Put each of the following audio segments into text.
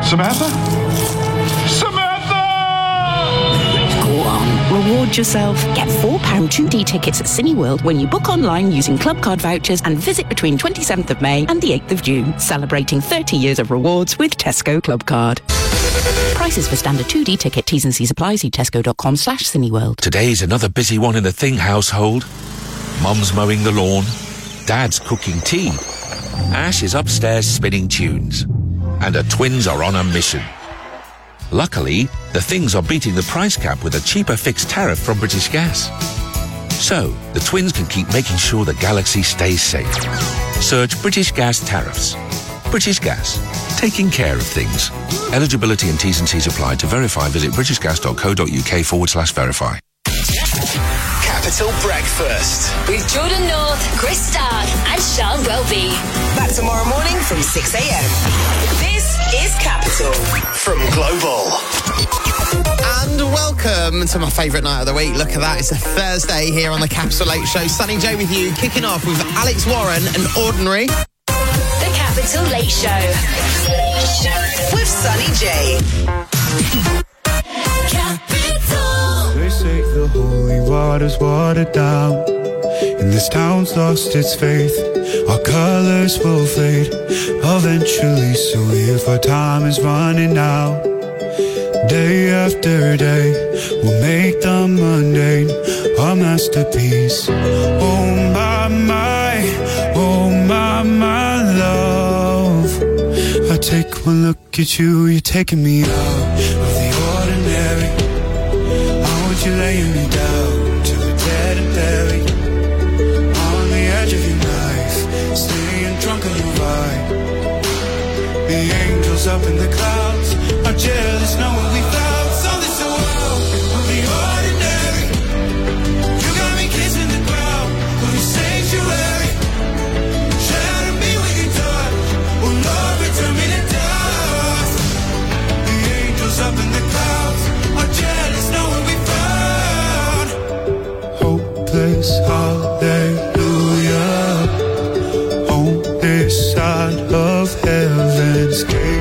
Samantha? Samantha! Go on, reward yourself. Get £4 2D tickets at Cineworld when you book online using Club Card vouchers and visit between 27th of May and the 8th of June, celebrating 30 years of rewards with Tesco Club Card. Prices for standard 2D ticket, T's and C's apply. See tesco.com/Cineworld. Today's another busy one in the Thing household. Mum's mowing the lawn. Dad's cooking tea. Ash is upstairs spinning tunes. And her twins are on a mission. Luckily, the Things are beating the price cap with a cheaper fixed tariff from British Gas. So, the twins can keep making sure the galaxy stays safe. Search British Gas tariffs. British Gas. Taking care of things. Eligibility and T's and C's apply. To verify, visit britishgas.co.uk/verify. Capital Breakfast with Jordan North, Chris Stark and Sean Welby. Back tomorrow morning from 6 a.m. This is Capital from Global. And welcome to my favourite night of the week. Look at that, it's a Thursday here on the Capital Late Show. Sunny J with you, kicking off with Alex Warren and Ordinary. The Capital Late Show with Sunny J. Capital. They say the holy water's watered down, and this town's lost its faith. Our colours will fade eventually, so if our time is running out, day after day, we'll make the mundane our masterpiece. Oh my, oh my love, I take one look at you, you're taking me out of the ordinary. I want you laying me down to the dead and buried, on the edge of your knife, staying drunk on your ride. The angels up in the clouds are jealous knowing we found something so wild of the ordinary. You got me kissing the ground of your sanctuary, shadow me when you touch. Oh Lord, return me to dust. The angels up in the clouds are jealous knowing we found hopeless hallelujah on this side of heaven's gate.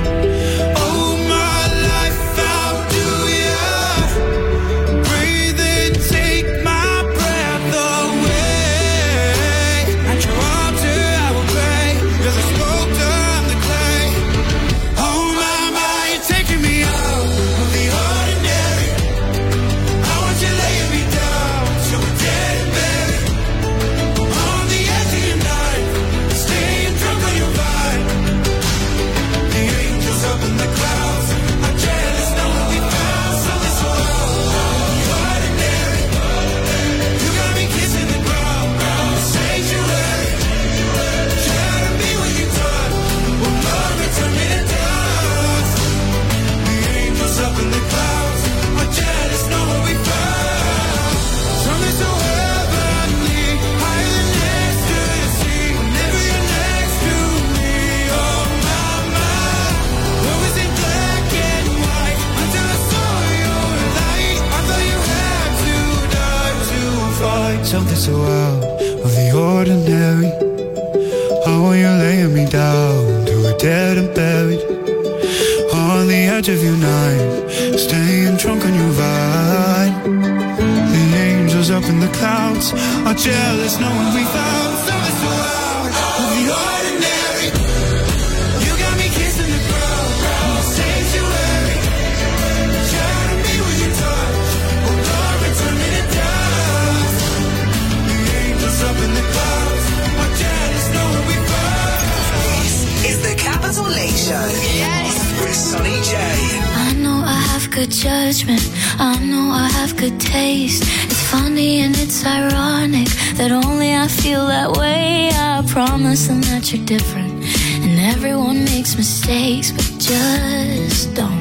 Something so out of the ordinary. How are you laying me down to a dead and buried, on the edge of your knife, staying drunk on your vine. The angels up in the clouds are jealous knowing we found something so out of the ordinary. You got me kissing the ground, sanctuary, shadow me when you touch. Oh Lord, return me to dust. Up in the clouds, I'm jealous knowing we found. This is the Capital Late Show. Yes. With Sunny J. I know I have good judgment, I know I have good taste. It's funny and it's ironic that only I feel that way. I promise them that you're different, and everyone makes mistakes, but just don't.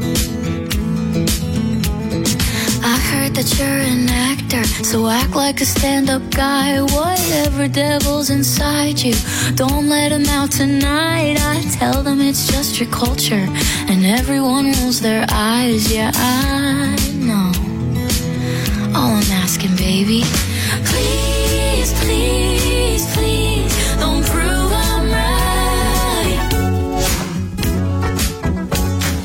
I heard that you're an actor, so act like a stand-up guy. Whatever devil's inside you, don't let him out tonight. I tell them it's just your culture, and everyone rolls their eyes. Yeah, I know. All I'm asking, baby, please, please, please, don't prove I'm right.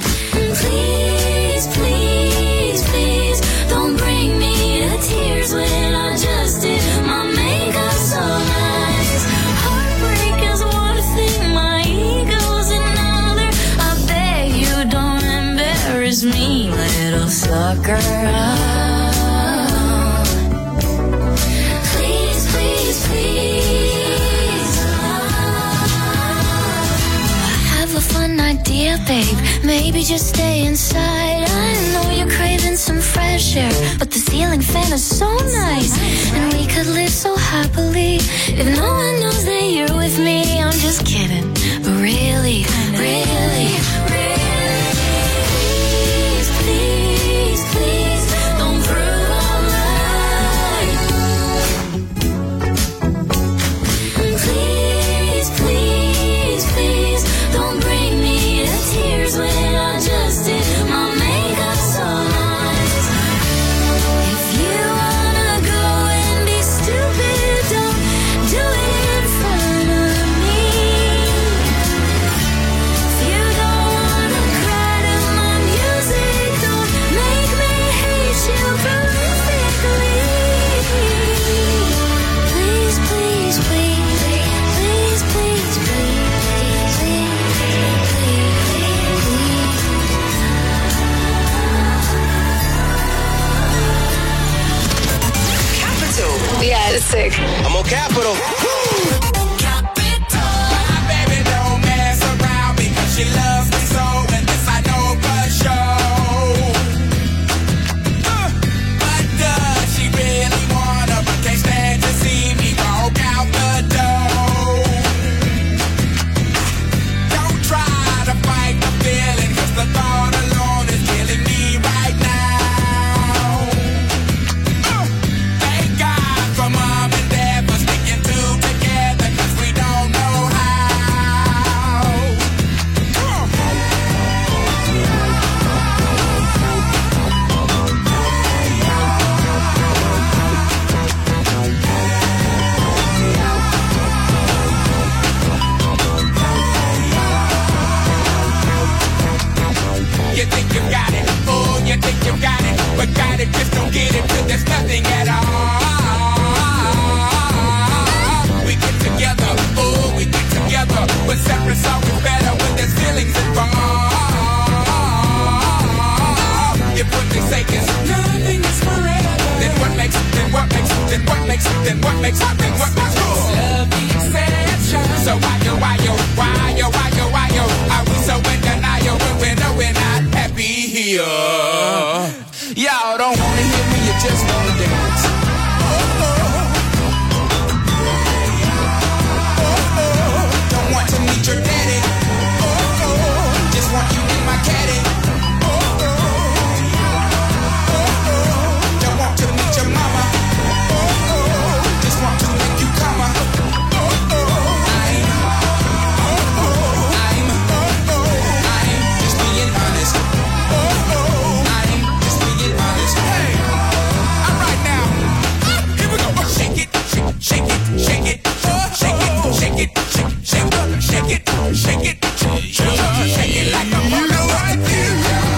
sucker. Please, please, please. I have a fun idea, babe. Maybe just stay inside. I know you're craving some fresh air, but the ceiling fan is so nice, and we could live so happily if no one knows that you're with me. I'm just kidding, but really, really, really. Please, please, please, don't prove I'm right. Please, please, please, don't bring me to tears when I just did my makeup so nice. If you wanna go and be stupid, don't do it in front of me. If you don't wanna cry to my music, don't make me hate you prolifically. Please, please, please, please, please, please, Capital. Yeah, it's sick. I'm on Capital. My baby don't mess around because she loves me so, and this I know for sure. But does she really wanna, but can't stand to see me walk out the door? Don't try to fight the feeling, 'cause the thought alone is killing me right now. Thank God for mom and dad for sticking two together, 'cause we don't know how. You think you got it, oh, you think you got it, but got it, just don't get it till there's nothing at all. We get together, oh, we get together, but separate's always better when there's feelings involved. If what they say is nothing is forever, then what makes love the exception? So why are we so in denial when we know we're not happy here? Y'all don't wanna hear me, you just wanna dance. Don't want to meet your daddy. Just want you in my caddy. Don't want to meet your mama. Just want to make you come. I'm just being honest. I'm just being honest. Hey, all right now. Here we go. Shake it, shake it, shake it, shake it, shake it, shake it, shake it, shake it, shake it like a roller right there.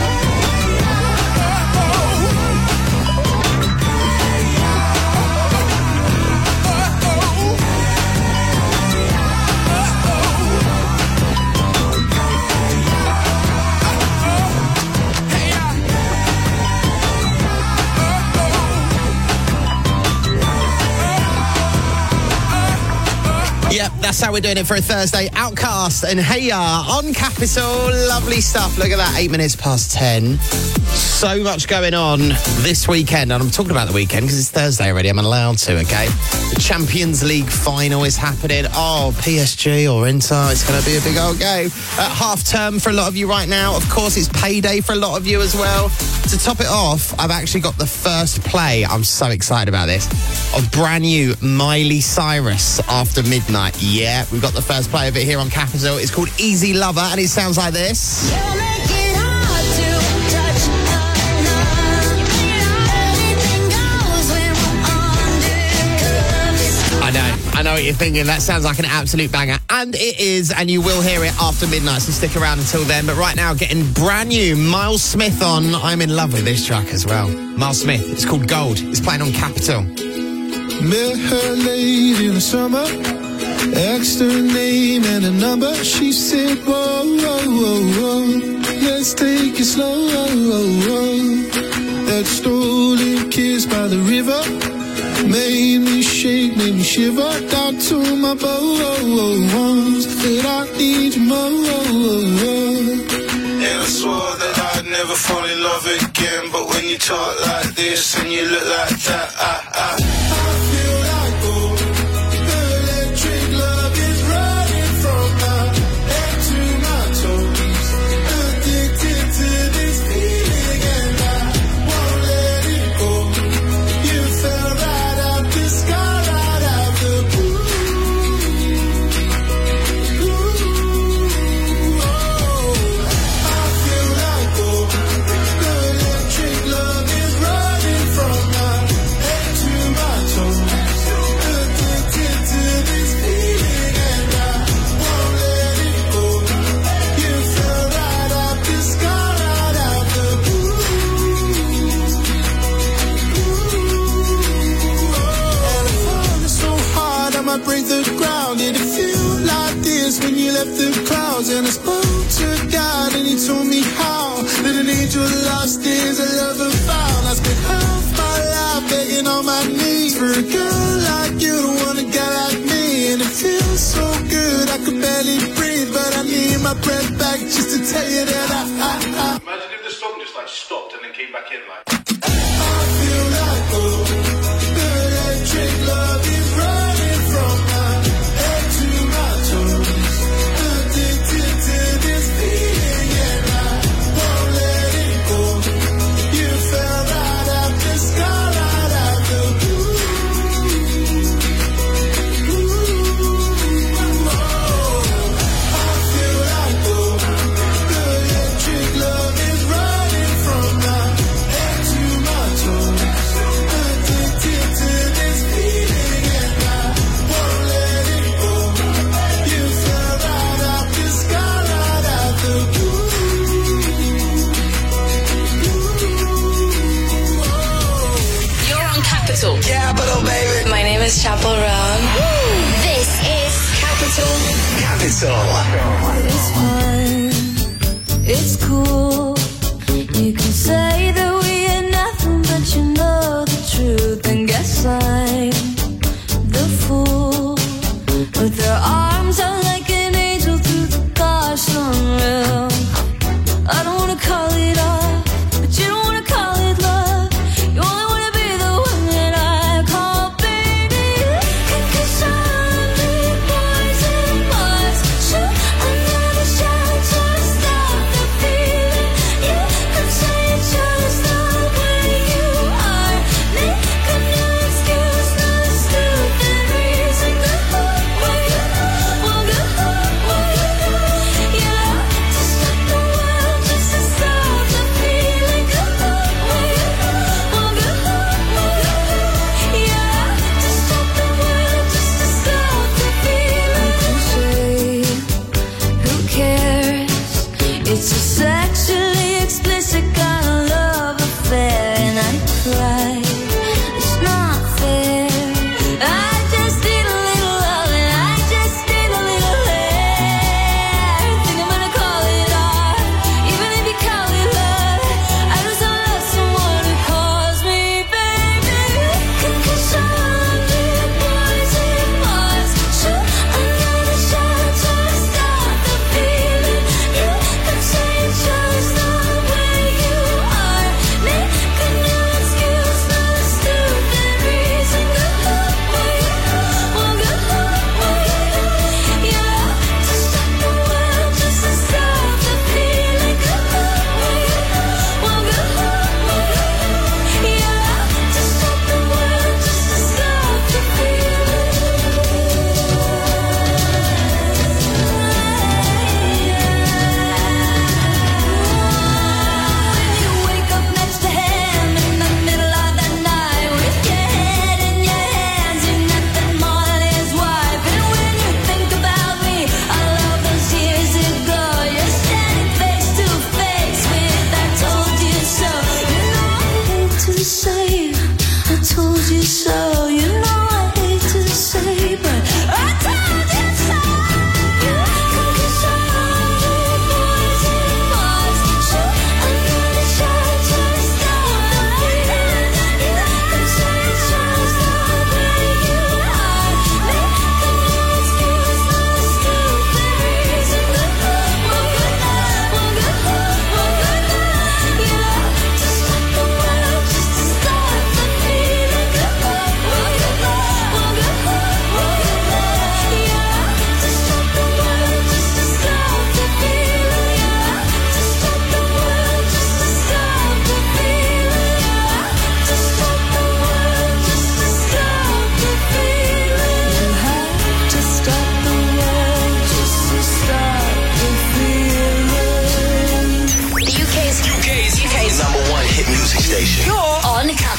Yep, that's how we're doing it for a Thursday. Outcast and Hey Ya on Capital. Lovely stuff. Look at that, 8 minutes past 10. So much going on this weekend. And I'm talking about the weekend because it's Thursday already. I'm allowed to, okay? The Champions League final is happening. Oh, PSG or Inter. It's going to be a big old game. Half term for a lot of you right now. Of course, it's payday for a lot of you as well. To top it off, I've actually got the first play. I'm so excited about this. Of brand new Miley Cyrus After Midnight. Yeah, we've got the first play of it here on Capital. It's called Easy Lover and it sounds like this. I know what you're thinking. That sounds like an absolute banger. And it is, and you will hear it after midnight, so stick around until then. But right now, getting brand new Miles Smith on. I'm in love with this track as well. Miles Smith, it's called Gold. It's playing on Capital. Met her late in the summer, asked her name and a number. She said, whoa, whoa, whoa, whoa, let's take it slow, whoa, whoa, whoa. river. Made me shake, made me shiver. Down to my bones. That I need you more. And I swore that I'd never fall in love again. But when you talk like this and you look like that, I feel like gold. Electric love is running from my head to my toes. Addicted to this feeling and I won't let it go. You fell right out the sky, right out the blue. I feel like gold. Electric love is running from my head to my toes. Addicted to this feeling and I won't let it go. You fell right out the sky, right out the blue. And I'm falling so hard I might break the ground. Did it feel like this when you left the clouds? And I spoke to God and he told me how that an angel lost is a lover found. I spent half my life begging on my knees for a girl like you to want a guy like me. And it feels so good I could barely breathe, but I need my breath back just to tell you that I Imagine if the song just like stopped and then came back in like. feel like gold. Electric love is running from my head to my toes. Addicted to this feeling and I won't let it go. You fell right out the sky, right out the blue. I feel like gold. Electric love is running from my head to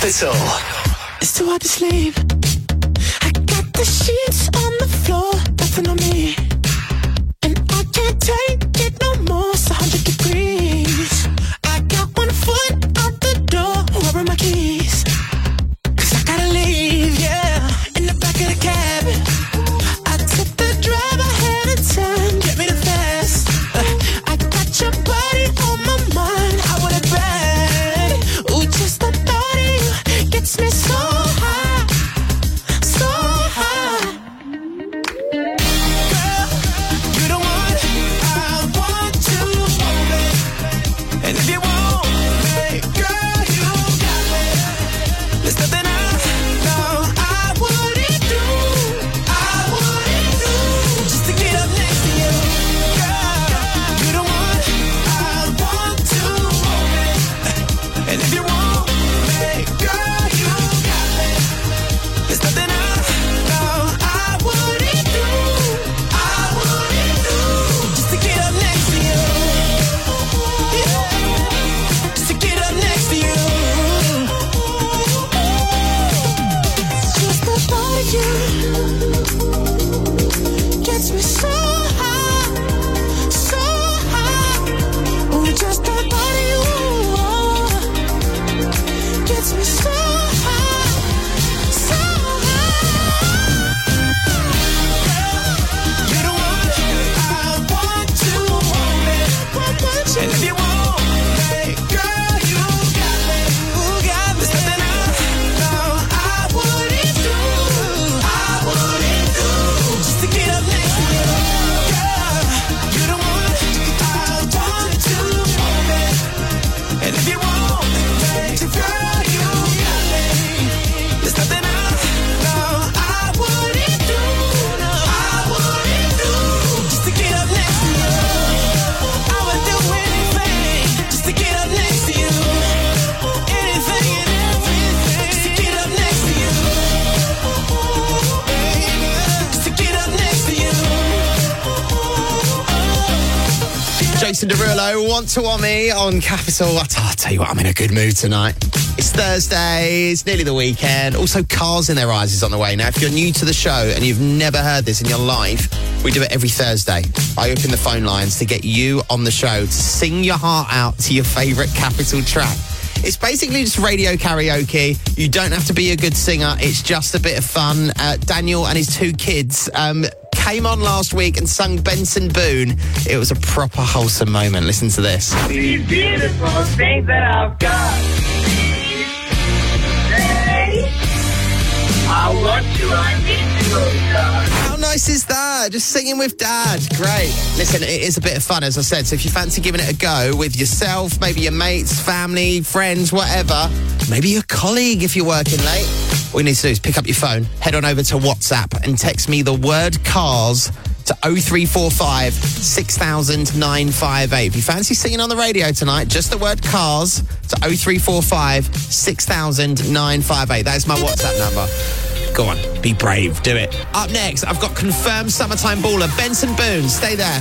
Capital. It's too hard to sleep. I got the sheets on the floor, nothing on me. And I can't take it no more, it's 100 degrees. I got one foot out the door, where are my keys? 'Cause I gotta leave, yeah, in the back of the cab. I took the drive ahead of time, get me the fast. I got your body on my mind, I want it bad. Ooh, just the thought of you gets me so high, so high. Girl, you the one I want to hold me. And if you want me, girl, you got me. There's nothing I know I wouldn't do, just to get up next to you. Girl, you the one I want to hold me. And if you want me, girl, you got me. There's nothing I know I wouldn't do, just to get up next to you. Yeah, just to get up next to you. Just the thought of you gets me so high, so high. Ooh, just the thought of you gets me so high, so high. You're the one I want to hold me. And if you want me, girl, you got me. There's nothing I know I wouldn't do, just to get up next to you. Girl, you're the one I want to hold me. And if you want me, girl, you got me. There's nothing I know I wouldn't do, just to get up next to you. I would do anything just to get up next to you. Anything and everything just to get up next to you. Just to get up next to you. Jason Derulo, Want to Want Me on Capital. I'll tell you what, I'm in a good mood tonight. It's Thursday, it's nearly the weekend. Also, Cars in Their Eyes is on the way. Now, if you're new to the show and you've never heard this in your life, we do it every Thursday. I open the phone lines to get you on the show to sing your heart out to your favourite Capital track. It's basically just radio karaoke. You don't have to be a good singer. It's just a bit of fun. Daniel and his two kids came on last week and sung Benson Boone. It was a proper wholesome moment. Listen to this. These beautiful things that I've got. Hey, I want you, I need you, oh God. How nice is that? Just singing with Dad. Great. Listen, it is a bit of fun, as I said. So if you fancy giving it a go with yourself, maybe your mates, family, friends, whatever, maybe your colleague if you're working late, all you need to do is pick up your phone, head on over to WhatsApp and text me the word cars to 0345 6000 958. If you fancy singing on the radio tonight, just the word cars to 0345 6000 958. That is my WhatsApp number. Go on, be brave, do it. Up next, I've got confirmed summertime baller, Benson Boone. Stay there.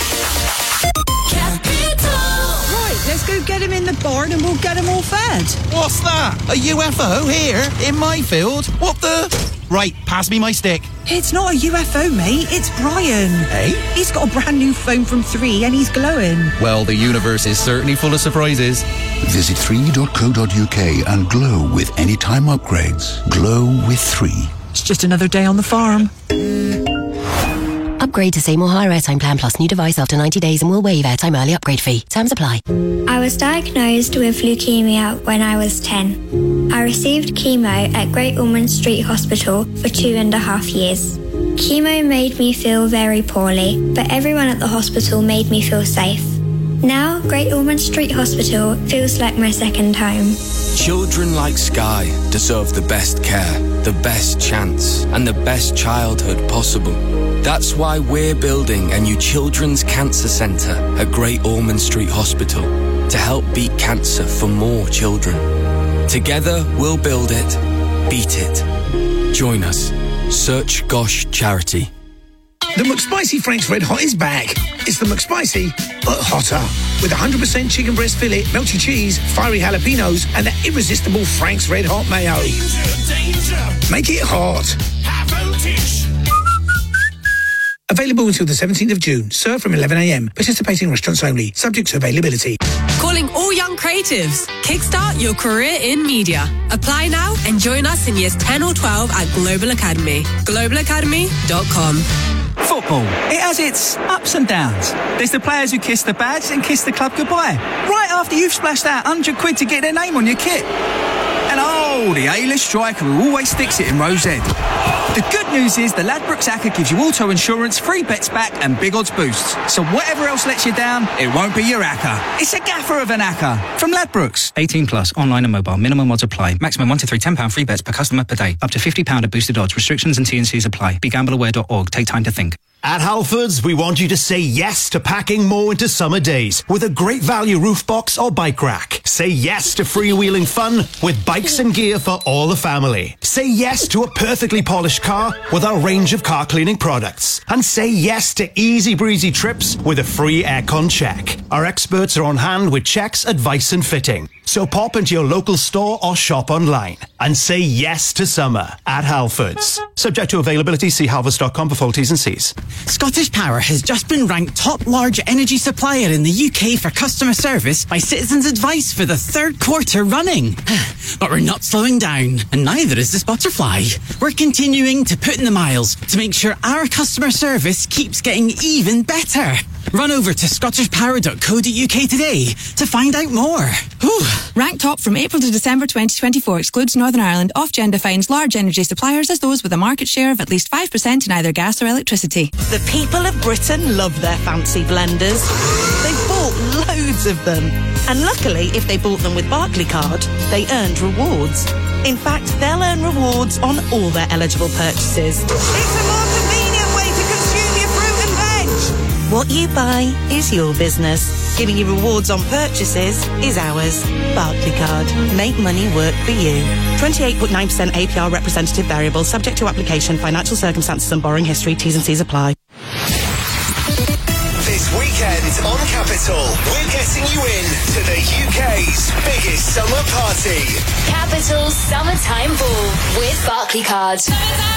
Right, let's go get him in the barn and we'll get him all fed. What's that? A UFO here in my field? What the? Right, pass me my stick. It's not a UFO, mate. It's Brian. Hey? He's got a brand new phone from 3 and he's glowing. Well, the universe is certainly full of surprises. Visit 3.co.uk and glow with anytime upgrades. Glow with 3. It's just another day on the farm. Upgrade to Seymour Higher Airtime Plan Plus new device after 90 days and we'll waive airtime early upgrade fee. Terms apply. I was diagnosed with leukemia when I was 10. I received chemo at Great Ormond Street Hospital for 2.5 years. Chemo made me feel very poorly, but everyone at the hospital made me feel safe. Now, Great Ormond Street Hospital feels like my second home. Children like Sky deserve the best care, the best chance, and the best childhood possible. That's why we're building a new children's cancer centre at Great Ormond Street Hospital to help beat cancer for more children. Together, we'll build it, beat it. Join us. Search Gosh Charity. The McSpicy Frank's Red Hot is back. It's the McSpicy, but hotter. With 100% chicken breast fillet, melty cheese, fiery jalapenos, and that irresistible Frank's Red Hot mayo. Danger. Make it hot. High voltage. Available until the 17th of June. Served from 11 a.m. Participating restaurants only. Subject to availability. Calling all young creatives. Kickstart your career in media. Apply now and join us in years 10 or 12 at Global Academy. globalacademy.com. Football. It has its ups and downs. There's the players who kiss the badge and kiss the club goodbye. Right after you've splashed out £100 to get their name on your kit. And the A-list striker who always sticks it in Rose Ed. The good news is the Ladbrokes ACCA gives you auto insurance, free bets back and big odds boosts. So whatever else lets you down, it won't be your ACCA. It's a gaffer of an ACCA from Ladbrokes. 18 plus, online and mobile. Minimum odds apply. Maximum 1 to 3 £10 free bets per customer per day. Up to £50 at boosted odds. Restrictions and T&Cs apply. BeGambleAware.org. Take time to think. At Halfords, we want you to say yes to packing more into summer days with a great value roof box or bike rack. Say yes to freewheeling fun with bikes and gear for all the family. Say yes to a perfectly polished car with our range of car cleaning products. And say yes to easy breezy trips with a free aircon check. Our experts are on hand with checks, advice and fitting. So pop into your local store or shop online and say yes to summer at Halfords. Subject to availability, see halfords.com for full T's and C's. Scottish Power has just been ranked top large energy supplier in the UK for customer service by Citizens Advice for the third quarter running. But we're not slowing down, and neither is this butterfly. We're continuing to put in the miles to make sure our customer service keeps getting even better. Run over to scottishpower.co.uk today to find out more. Whew. Ranked top from April to December 2024 excludes Northern Ireland. Ofgem defines large energy suppliers as those with a market share of at least 5% in either gas or electricity. The people of Britain love their fancy blenders. They've bought loads of them. And luckily, if they bought them with Barclaycard, they earned rewards. In fact, they'll earn rewards on all their eligible purchases. It's a more convenient way to consume your fruit and veg. What you buy is your business. Giving you rewards on purchases is ours. Barclaycard. Make money work for you. 28.9% APR representative variable, subject to application, financial circumstances and borrowing history. T's and C's apply. This weekend on Capital, we're getting you in to the UK's biggest summer party. Capital Summertime Ball with Barclaycard.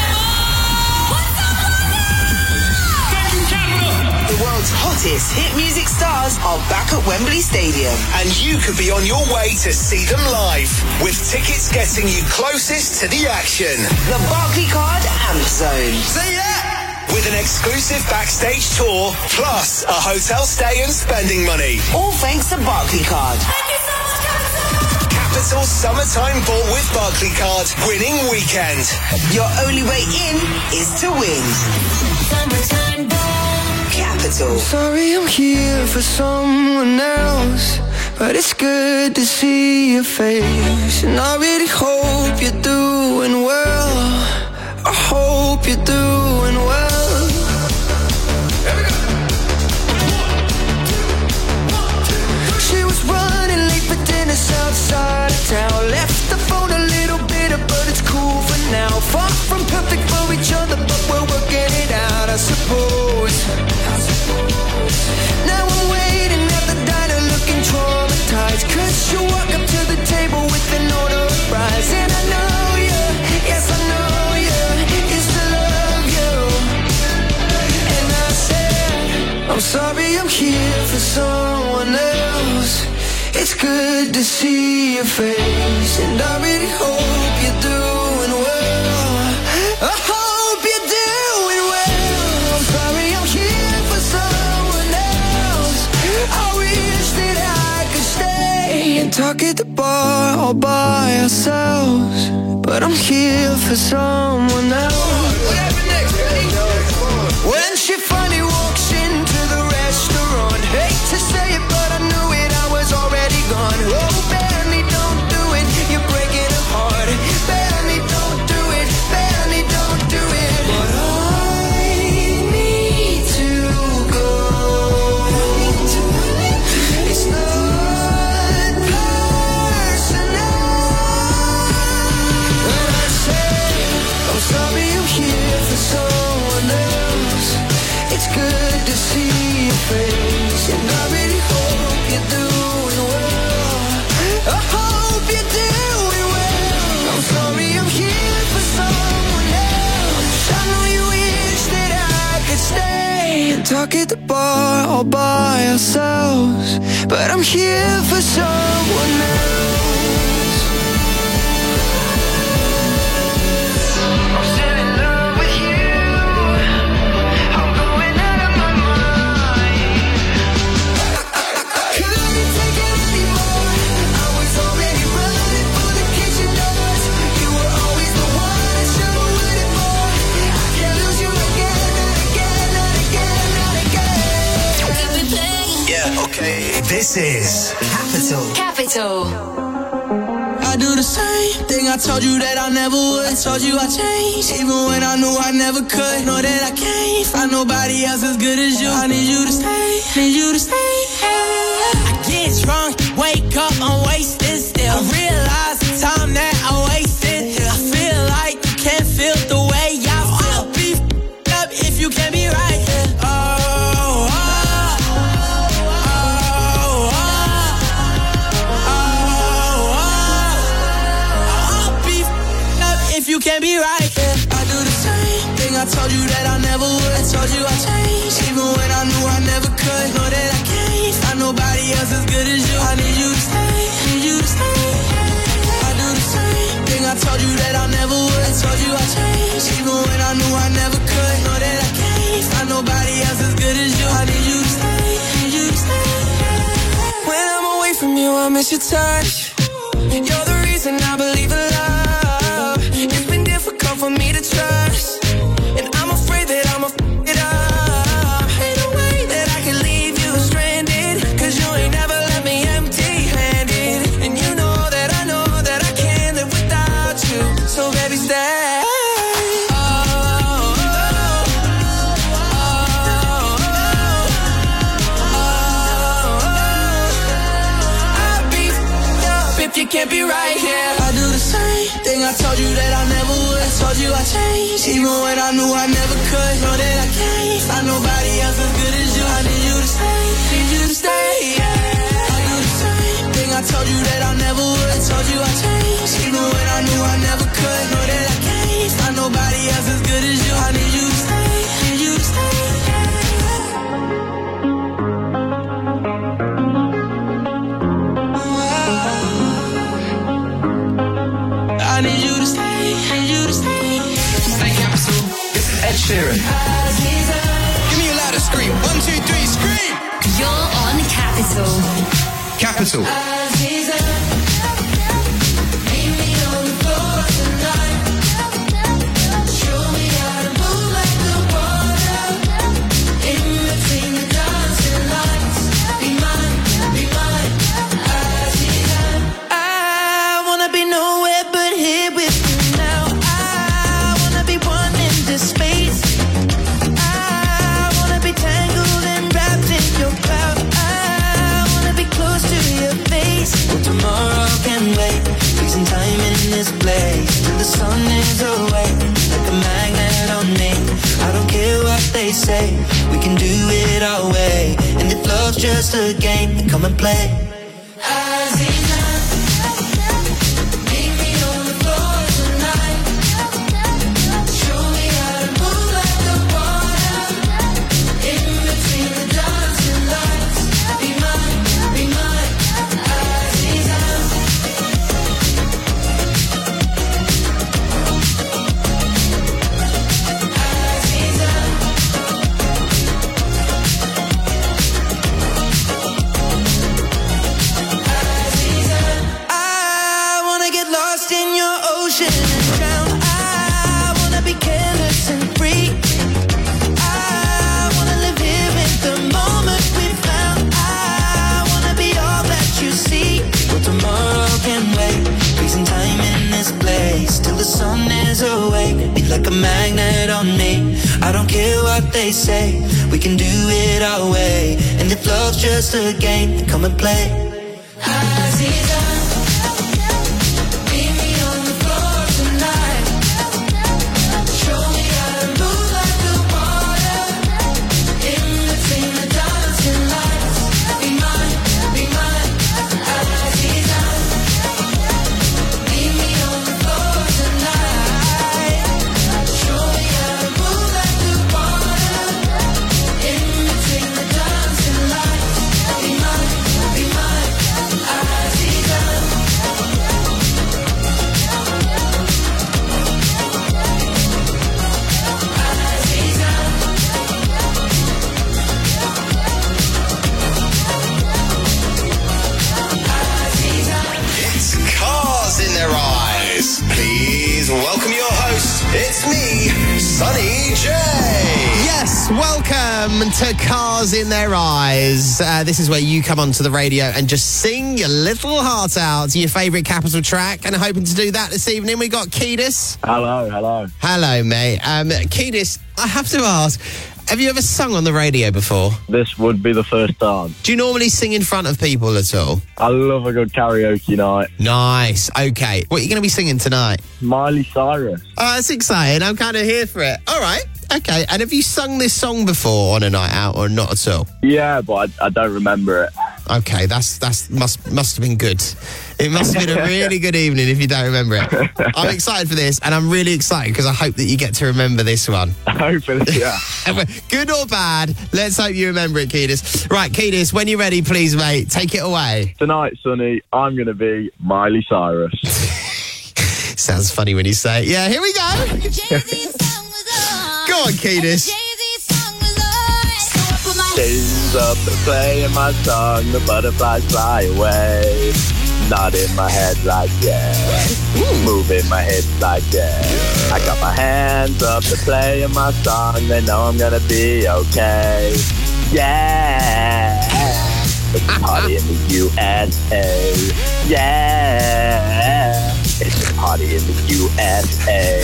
The world's hottest hit music stars are back at Wembley Stadium. And you could be on your way to see them live, with tickets getting you closest to the action. The Barclaycard Amp Zone. Say yeah! With an exclusive backstage tour, plus a hotel stay and spending money. All thanks to Barclaycard. Capital Summertime Ball with Barclaycard. Winning weekend. Your only way in is to win. Summertime Ball. Capital. Sorry I'm here for someone else, but it's good to see your face. And I really hope you're doing well. I hope you're doing well. She was running late for dinner outside of town. Left the phone a little bitter, but it's cool for now. Far from perfect for each other, but we're working it out, I suppose. Now I'm waiting at the diner looking traumatized, 'cause you walk up to the table with an order of fries. And I know you, yes I know you, used to love you. And I said, I'm sorry I'm here for someone else. It's good to see your face, and I really hope you're doing well. I hope you're doing well. I'm sorry I'm here for someone else. I wish that I could stay and talk at the bar all by ourselves, but I'm here for someone else. When she finally walks into the restaurant, hate to say it, but I knew it, I was already gone. Oh, Benny, don't do it, you're breaking her heart. Benny, don't do it, Benny, don't do it. But I need to go. It's not personal. And I said, I'm sorry I'm here talk at the bar all by ourselves, but I'm here for someone else. I'm still in love with you. I'm going out of my mind. Couldn't take it anymore. I was already running for the kitchen doors. You were always the one I should have waited for. I can't lose you again, not again, not again, not again. Yeah, okay. This is Capital. I do the same thing I told you that I never would. I told you I changed, even when I knew I never could. Know that I can't find nobody else as good as you. I need you to stay, need you to stay. I get drunk, wake up, I'm wasted still. I realize the time that I wasted here. I feel like you can't feel the way I feel. I'll be f***ed up if you can't be right here. You can't be right, yeah. I do the same thing I told you that I never would. I told you I changed, even when I knew I never could. Know that I can't find nobody else as good as you. I need you to stay, need you to stay. I do the same thing I told you that I never would. I told you I changed, even when I knew I never could. Know that I can't find nobody else as good as you. I need you to stay, need you to stay. When I'm away from you, I miss your touch. You're the reason I believe in love. It's been difficult for me to trust, and I'm afraid that I'ma f*** it up. Ain't no way that I can leave you stranded, cause you ain't never left me empty-handed. And you know that I can't live without you. So baby, stay. I'll be f***ed up if you can't be right here. I do the same thing I told you that I never would. I told you I changed, even when I knew I never could. Know that I can't find nobody else as good as you. I need you to stay, need you to stay, yeah. I do the same thing I told you that I never would. I told you I changed, even when I knew I never could. Know that I can't find nobody else as good as you. I need you to stay, need you to stay. I need you to stay, need you to stay. Hey Capital, this is Ed Sheeran. Give me a louder scream. 1, 2, 3, scream! You're on Capital. Capital. I wanna be nowhere but here with you now. I wanna be one in this space. I wanna be tangled and wrapped in your cloud. I wanna be close to your face. Well, tomorrow can wait. Freezing time in this place till the sun is away, like a magnet on me. I don't care what they say, we can do it our way. And if love's just a game, then come and play. Like a magnet on me. I don't care what they say, we can do it our way. And if love's just a game, then come and play. Cars. Please welcome your host. It's me, Sonny J. Yes, welcome to Cars in Their Eyes. This is where you come onto the radio and just sing your little heart out to your favourite Capital track. And hoping to do that this evening, we got Kiedis. Hello, mate. Kiedis, I have to ask, have you ever sung on the radio before? This would be the first time. Do you normally sing in front of people at all? I love a good karaoke night. Nice. Okay. What are you going to be singing tonight? Miley Cyrus. Oh, that's exciting. I'm kind of here for it. All right. Okay. And have you sung this song before on a night out or not at all? Yeah, but I don't remember it. Okay, that's must have been good. It must have been a really good evening if you don't remember it. I'm excited for this, and I'm really excited because I hope that you get to remember this one. Hopefully, yeah. Good or bad, let's hope you remember it, Kiedis. Right, Kiedis, when you're ready, please, mate, take it away. Tonight, Sonny, I'm going to be Miley Cyrus. Sounds funny when you say it. Yeah, here we go. Go on, Kiedis. Days up and playing my song, the butterflies fly away. Nodding my head like yeah, moving my hips like yeah. I got my hands up to playing my song, they know I'm gonna be okay. Yeah, it's a party in the USA. Yeah, it's a party in the USA.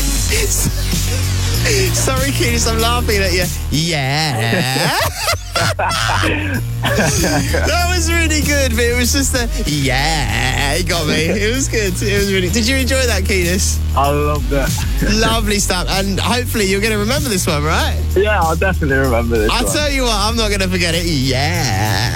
Sorry, Kiedis, I'm laughing at you. Yeah. That was really good, but it was just yeah, it got me. It was good. It was really. Did you enjoy that, Kiedis? I loved it. Lovely stuff, and hopefully you're going to remember this one, right? Yeah, I'll definitely remember this one. I'll tell you what, I'm not going to forget it. Yeah.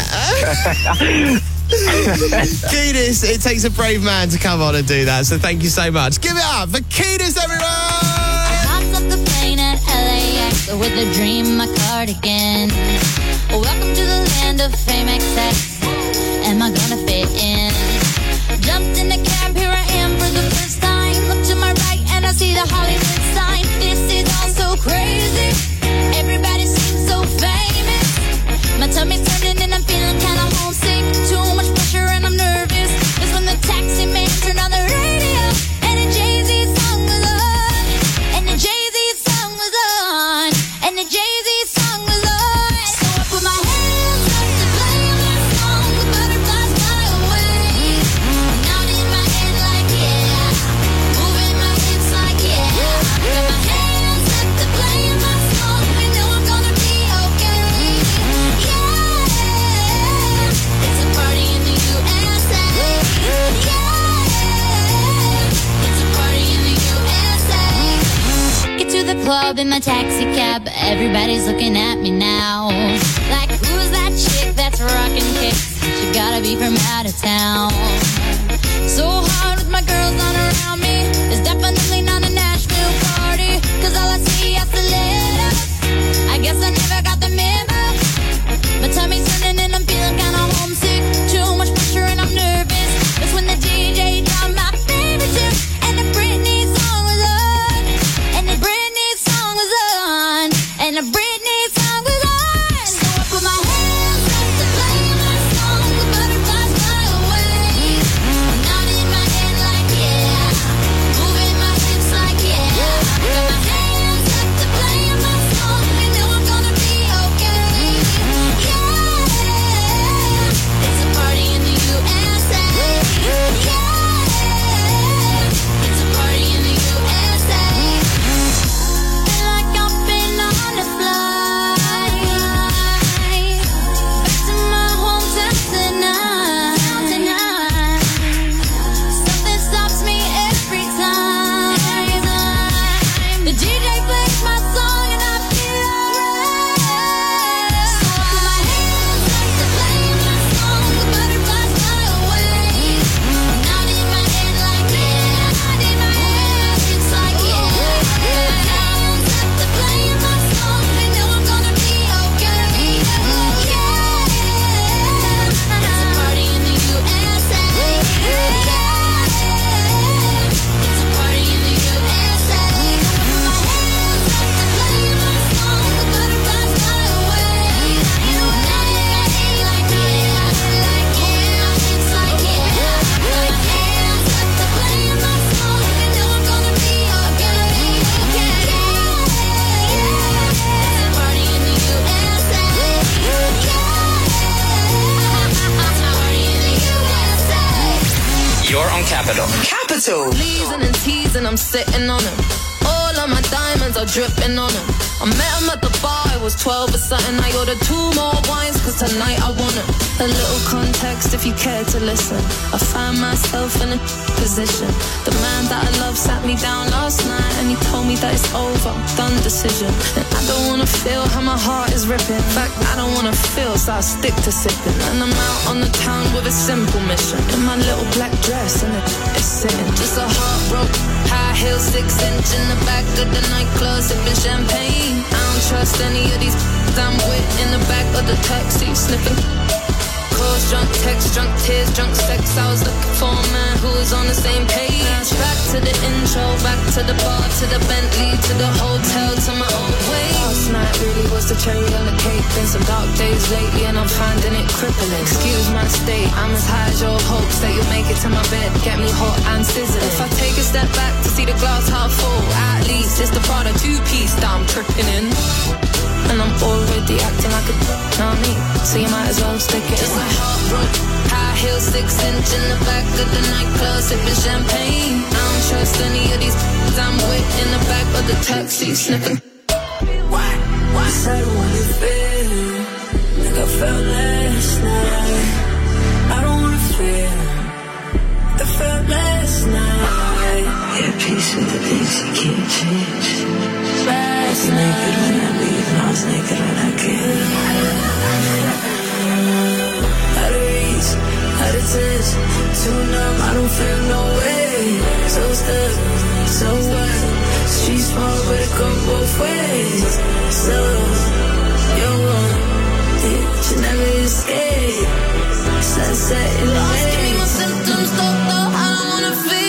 Kiedis, it takes a brave man to come on and do that, so thank you so much. Give it up for Kiedis, everyone! The plane at LAX with a dream, my cardigan. Welcome to the land of fame excess. Am I gonna fit in? Jumped in the cab, here I am for the first time. Look to my right and I see the Hollywood sign. This is all so crazy. Everybody seems so famous. My tummy's turning and I'm feeling kinda homesick. Too much pressure and I'm nervous. It's when the taxi man turned on the radio and a Jay-Z song was on. And the Jay-Z song was on. And the Jay-Z song was on. So I put my hands up to play my song. The butterflies fly away. Nodding my head like yeah, moving my hips like yeah. I put my hands up to play my song. I know I'm gonna be okay. Yeah, it's a party in the USA. Yeah, it's a party in the USA. Get to the club in my taxi cab, everybody's looking at me now. Like, who's that chick that's rocking kicks? She gotta be from out of town. So hard with my girls on around me. It's definitely not a Nashville party, cause all I see is stilettos. I guess I never got the memo. My tummy's turning and I'm feeling kinda homesick. Too much pressure and I'm nervous. That's when the DJ dropped my favorite tune. And the Britney song was on. And the Britney song was on. And the Britney song was on. So I put my hands up to play my song. The butterflies fly away. Nodding my head like yeah, moving my You're on Capital. Capital. Teasing and teasing, I'm sitting on him. All of my diamonds are dripping on him. I met him at the bar, I was 12 or something. I ordered 2 more wines, cause tonight I want it. A little context if you care to listen. I found myself in a position. The man that I love sat me down last night and he told me that it's over, done decision. And I don't wanna feel how my heart is ripping. In fact, I don't wanna feel, so I stick to sipping. And I'm out on the town with a simple mission. In my little black dress and it's sitting. Just a heartbroken, high heel, 6-inch in the back of the nightclub, sipping champagne. I don't trust any of these I'm with in the back of the taxi, sniffing. Calls, drunk texts, drunk tears, drunk sex. I was looking for a man who was on the same page. Back to the intro, back to the bar, to the Bentley, to the hotel, to my old way. Last night really was the cherry on the cake. Been some dark days lately and I'm finding it crippling. Excuse my state, I'm as high as your hopes that you'll make it to my bed, get me hot and sizzling. If I take a step back to see the glass half full, at least it's the Prada 2-piece that I'm tripping in. And I'm already acting like a know what I mean? So you might as well stick it. Just a heartbroken, high heel, 6-inch in the back of the nightclub, sipping champagne. I don't trust any of these I'm with in the back of the taxi, sniffing. Why? I don't wanna feel like I felt last night. I don't wanna feel like I felt last night. Yeah, peace with the things you can't change. Last night, naked when I leave and I was naked when I came. Out of reach, out of touch, too numb, I don't feel no way. So stuck, so what? Street small, but it go both ways. So, you're one, you should never escape. Sunset in the day. Lost me my symptoms, don't know, I don't wanna feel.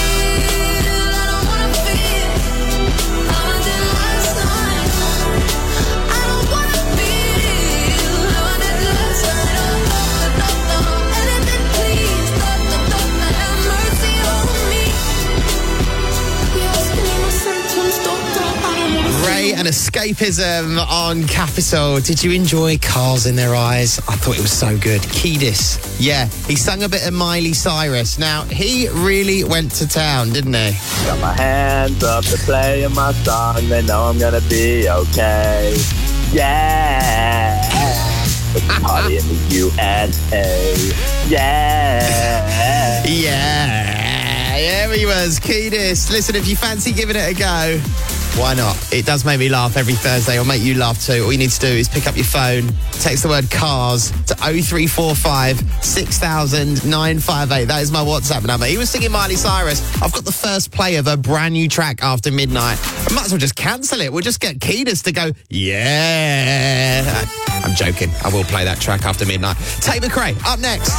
And Escapism on Capital. Did you enjoy Cars in Their Eyes? I thought it was so good. Kiedis, yeah, he sung a bit of Miley Cyrus. Now, he really went to town, didn't he? Got my hands up to play in my song. They know I'm gonna be okay. Yeah. It's a party in the USA. Yeah. Yeah. There he was, Kiedis. Listen, if you fancy giving it a go, why not? It does make me laugh every Thursday, or make you laugh too. All you need to do is pick up your phone, text the word CARS to 0345 6000 958. That is my WhatsApp number. He was singing Miley Cyrus. I've got the first play of a brand new track after midnight. I might as well just cancel it. We'll just get Kiedis to go, yeah. I'm joking. I will play that track after midnight. Tate McRae, up next.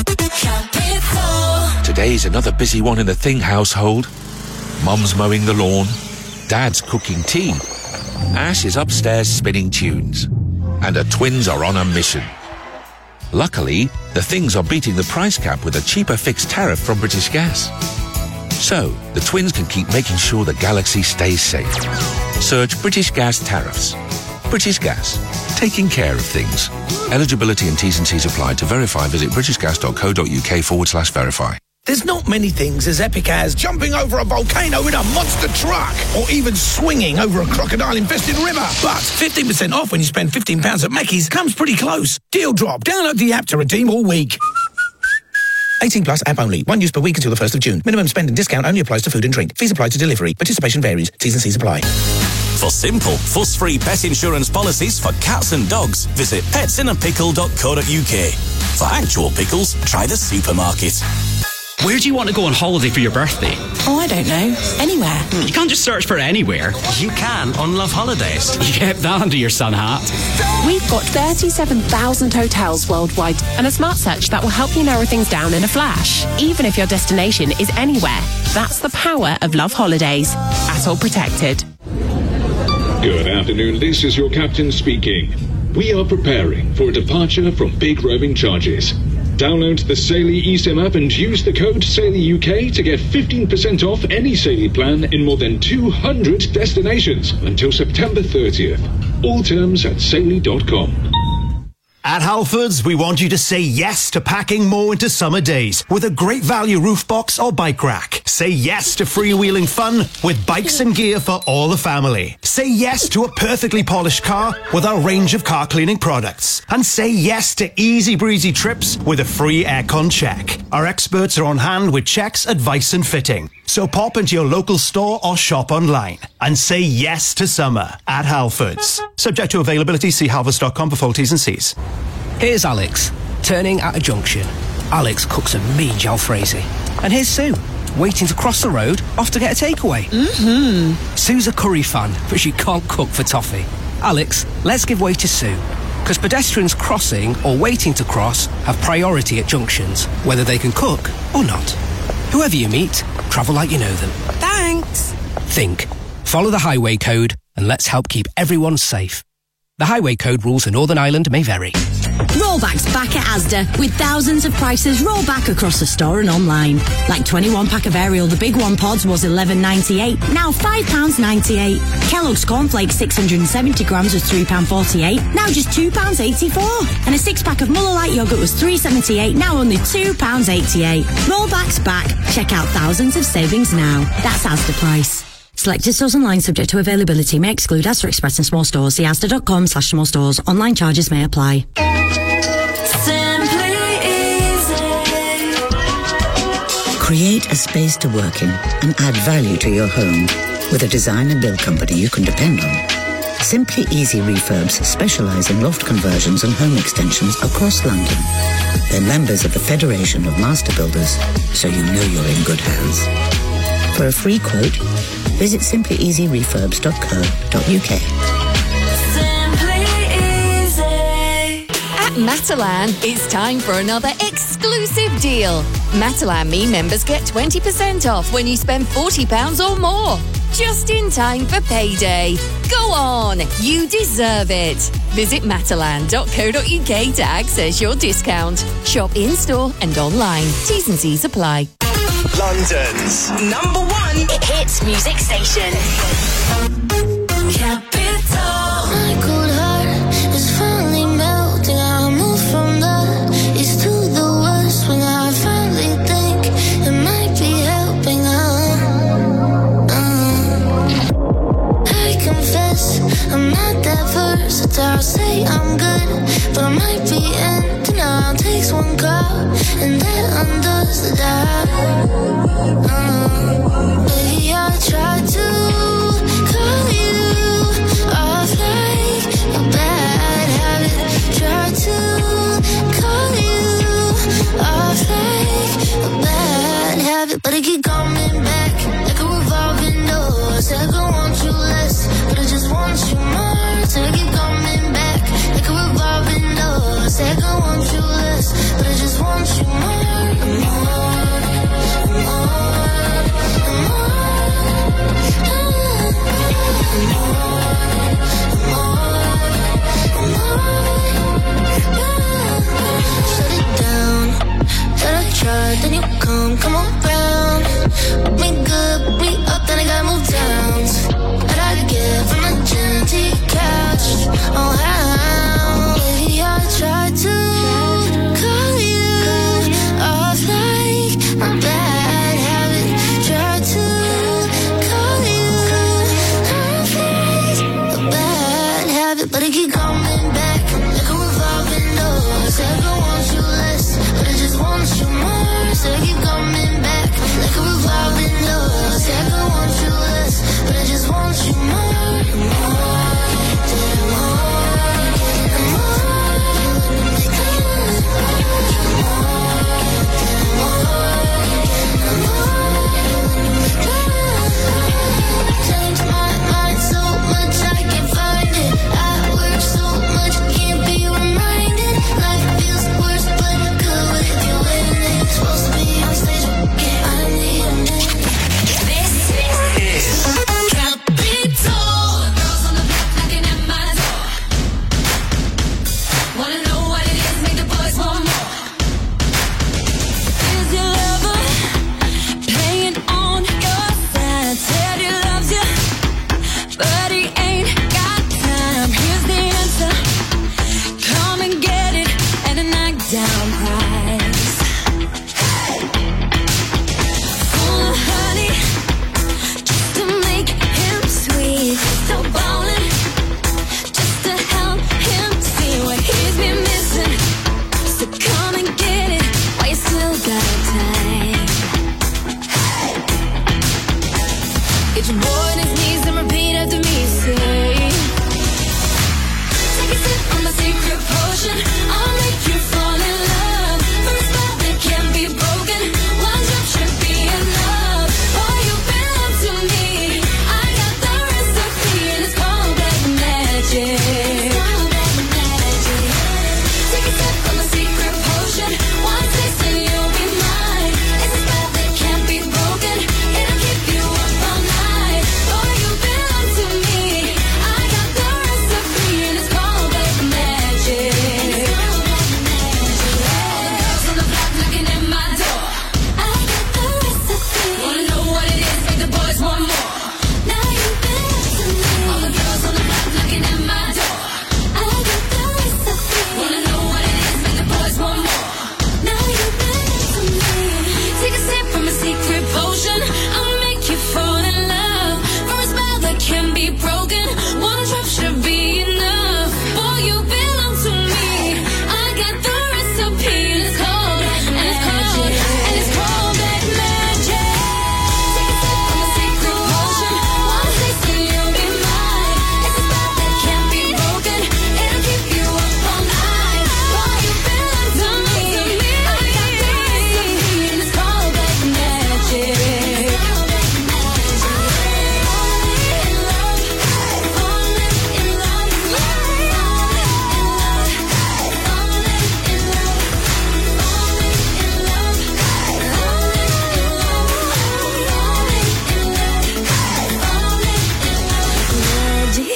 Today's another busy one in the Thing household. Mum's mowing the lawn. Dad's cooking tea. Ash is upstairs spinning tunes. And the twins are on a mission. Luckily, the Things are beating the price cap with a cheaper fixed tariff from British Gas. So, the twins can keep making sure the galaxy stays safe. Search British Gas tariffs. British Gas. Taking care of things. Eligibility and T's and C's apply. To verify, visit britishgas.co.uk/verify. There's not many things as epic as jumping over a volcano in a monster truck or even swinging over a crocodile-infested river. But 15% off when you spend £15 at Mackey's comes pretty close. Deal drop. Download the app to redeem all week. 18 plus app only. One use per week until the 1st of June. Minimum spend and discount only applies to food and drink. Fees apply to delivery. Participation varies. T's and C's apply. For simple, fuss-free pet insurance policies for cats and dogs, visit petsinnapickle.co.uk. For actual pickles, try the supermarket. Where do you want to go on holiday for your birthday? Oh, I don't know. Anywhere. You can't just search for anywhere. You can on Love Holidays. You kept that under your sun hat. We've got 37,000 hotels worldwide and a smart search that will help you narrow things down in a flash, even if your destination is anywhere. That's the power of Love Holidays. ATOL protected. Good afternoon, this is your captain speaking. We are preparing for a departure from big roaming charges. Download the Saily eSIM app and use the code SAILYUK to get 15% off any Saily plan in more than 200 destinations until September 30th. All terms at saily.com. At Halfords, we want you to say yes to packing more into summer days with a great value roof box or bike rack. Say yes to freewheeling fun with bikes and gear for all the family. Say yes to a perfectly polished car with our range of car cleaning products. And say yes to easy breezy trips with a free aircon check. Our experts are on hand with checks, advice and fitting. So pop into your local store or shop online and say yes to summer at Halfords. Subject to availability, see halfords.com for full T's and C's. Here's Alex, turning at a junction. Alex cooks a mean jalfrezi. And here's Sue, waiting to cross the road, off to get a takeaway. Sue's a curry fan, but she can't cook for toffee. Alex, let's give way to Sue. Because pedestrians crossing or waiting to cross have priority at junctions, whether they can cook or not. Whoever you meet, travel like you know them. Thanks. Think. Follow the highway code and let's help keep everyone safe. The highway code rules for Northern Ireland may vary. Rollback's back at Asda with thousands of prices rolled back across the store and online. Like 21 pack of Ariel, the big one pods was $11.98, now £5.98. Kellogg's cornflakes 670 grams was £3.48, now just £2.84. And a 6-pack of Muller Light yogurt was $3.78, now only £2.88. Rollback's back. Check out thousands of savings now. That's Asda price. Selected stores online subject to availability may exclude Asda Express and small stores. See asda.com/small stores. Online charges may apply. Create a space to work in and add value to your home with a design and build company you can depend on. Simply Easy Refurbs specialise in loft conversions and home extensions across London. They're members of the Federation of Master Builders, so you know you're in good hands. For a free quote, visit simplyeasyrefurbs.co.uk. At Matalan, it's time for another exclusive deal. Matalan Me members get 20% off when you spend £40 or more. Just in time for payday. Go on, you deserve it. Visit matalan.co.uk to access your discount. Shop in-store and online. T's and C's apply. London's #1 hits music station. Capital. My cold heart is finally melting. I move from the east to the west when I finally think it might be helping. I confess I'm not that versatile. Say I'm good, but I might be ending now. Takes one call and that undoes the doubt. Baby, I tried to call you off like a bad habit. Tried to call you off like a bad habit, but I keep coming back like a revolving door. Said I don't want you less, but I just want you more. Said I keep coming back like a revolving door. Said I don't want you less, but I just want you more. Then you come around. Put me good, put me up, then I gotta move down. But I get from the gym to your couch. Oh, how? Baby, I tried to call you off like a bad habit. Tried to call you off like a bad habit, but I keep coming back like a revolving door. Said I don't want you less, but I just want you more. So I keep coming back like a revolving door. Say I don't want you less, but I just want you more, more, more.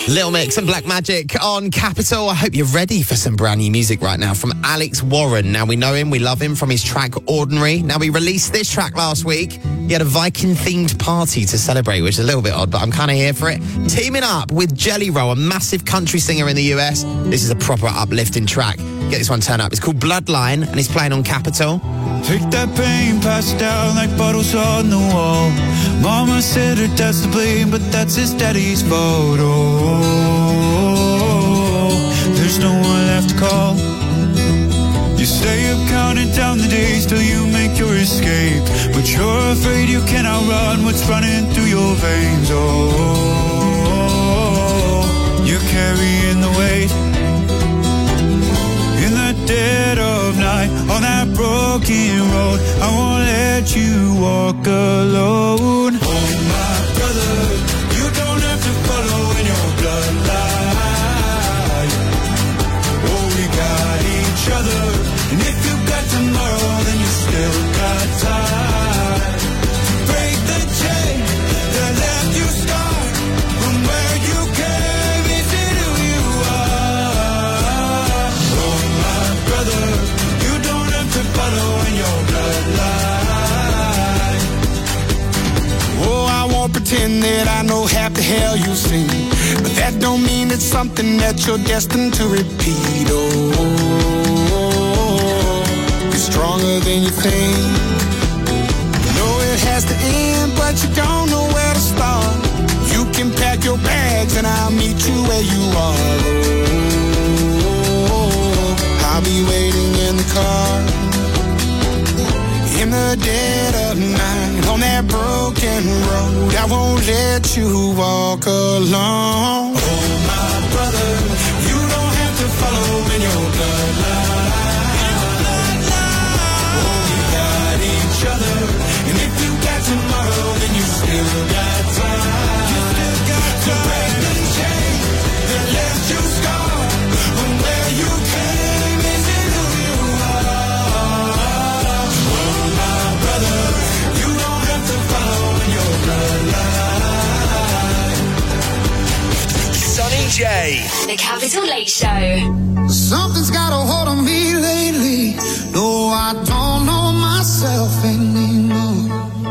Little Mix and Black Magic on Capital. I hope you're ready for some brand new music right now from Alex Warren. Now, we know him, we love him from his track Ordinary. Now, he released this track last week. He had a Viking-themed party to celebrate, which is a little bit odd, but I'm kind of here for it. Teaming up with Jelly Roll, a massive country singer in the US. This is a proper uplifting track. Get this one turned up. It's called Bloodline, and it's playing on Capital. Take that pain, pass it down like bottles on the wall. Mama said her dad's to blame, but that's his daddy's fault. Oh, there's no one left to call. You stay up counting down the days till you make your escape, but you're afraid you cannot run what's running through your veins. Oh, you're carrying the weight. Dead of night on that broken road, I won't let you walk alone. Oh my brother, you don't have to follow in your bloodline. Oh, we got each other, and if you got tomorrow, then you still got time. Break the chain that left you scarred from where you came into who you are. Oh my brother, you don't have to follow in your bloodline. Oh, I won't pretend that I know half the hell you've seen, but that don't mean it's something that you're destined to repeat. Oh, you're stronger than you think. You know it has to end, but you don't know where to start. You can pack your bags and I'll meet you where you are. I'll be waiting in the car, in the dead of night, on that broken road. I won't let you walk alone. Oh my brother, you don't have to follow in your bloodline. Oh, we got each other, and if you got tomorrow, then you still got time. You still got to break the chain that left you scarred from where you came. Sonny J. The Capital Late Show. Something's got a hold on me lately. No, I don't know myself anymore.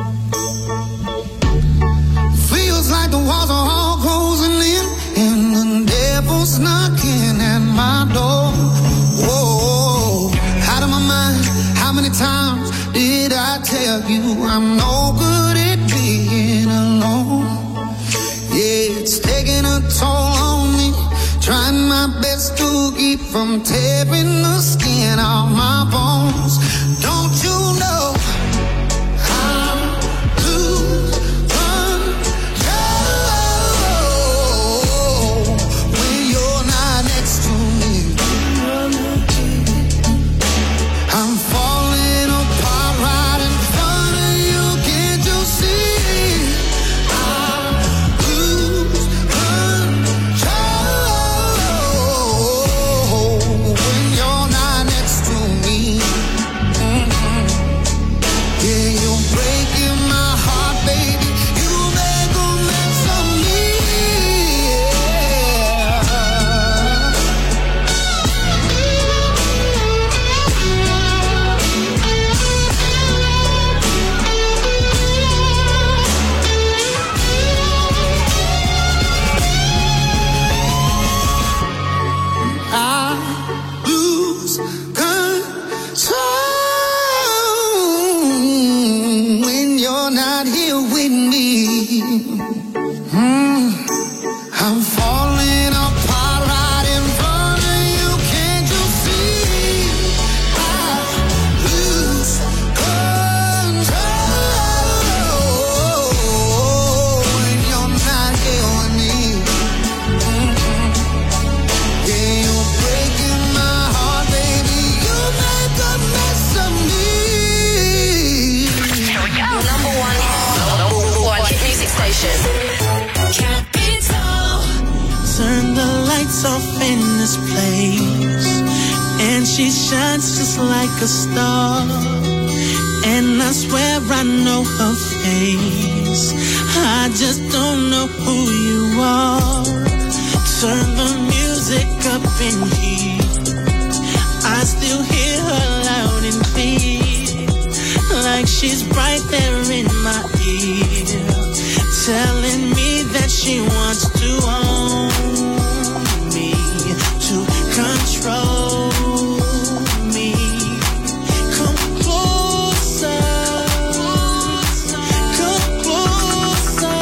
Feels like the walls are all closing in, and the devil's knocking at my door. Whoa, out of my mind. How many times did I tell you I'm no good at being alone? Yeah, it's taking a toll on me, trying my best to keep from tearing the skin off my bones. Don't you know I'm losing control when you're not next to me? I'm falling apart right in front of you, can't you see? I'm falling apart right in front of you, can't you see? I lose control when you're not here with me. Yeah, you're breaking my heart, baby. You make a mess of me. Here we go. Number one hit music station. Turn the lights off in this place, and she shines just like a star, and I swear I know her face. I just don't know who you are. Turn the music up in here. I still hear her loud and clear, like she's right there in my ear, telling me that she wants to own me, to control me. Come closer, come closer,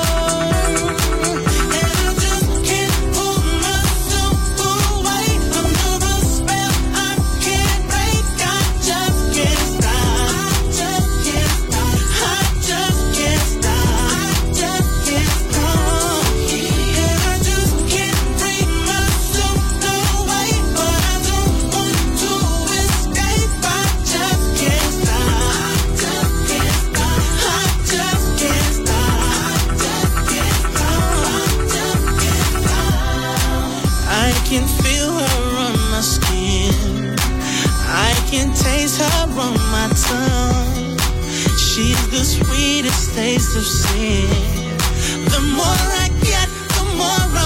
and I just can't pull myself away under a spell I can't break. I just can't stop, I just can't stop, I just can't stop, I just can't stop, and I just can't bring myself away, but I don't want to escape. I just can't stop, I just can't stop, I just can't stop, I just can't stop, I just can't stop. I can feel her on my skin, I can taste her on my tongue. She's the sweetest taste of sin. The more I get, the more I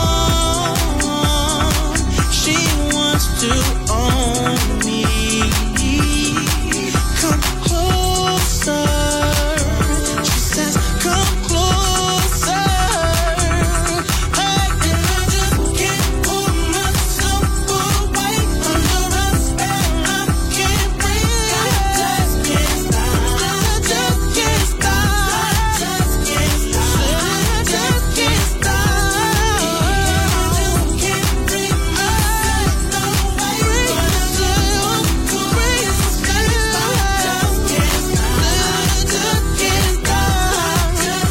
want. She wants to own me. Come closer. She says, come closer. Hey, and I just can't pull myself away under a spell I can't break. I just can't stop. I just can't stop. I just can't stop. I just can't stop. I just can't bring myself away, but I just want to escape. I just can't stop. I just can't stop. I just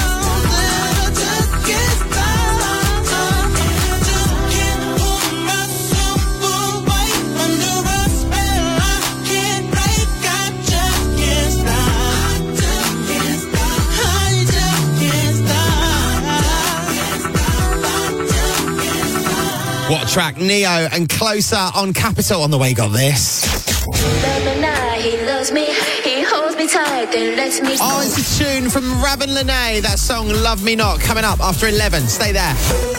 can't stop. And I just can't pull myself away under a spell I can't break. I just can't stop. I just can't stop. I just can't stop. What a track, Neo and Closer on Capital. On the way, got this. He loves me, he holds me tight, then lets me go. Oh, it's a tune from Raven Lene. That song, Love Me Not, coming up after 11. Stay there.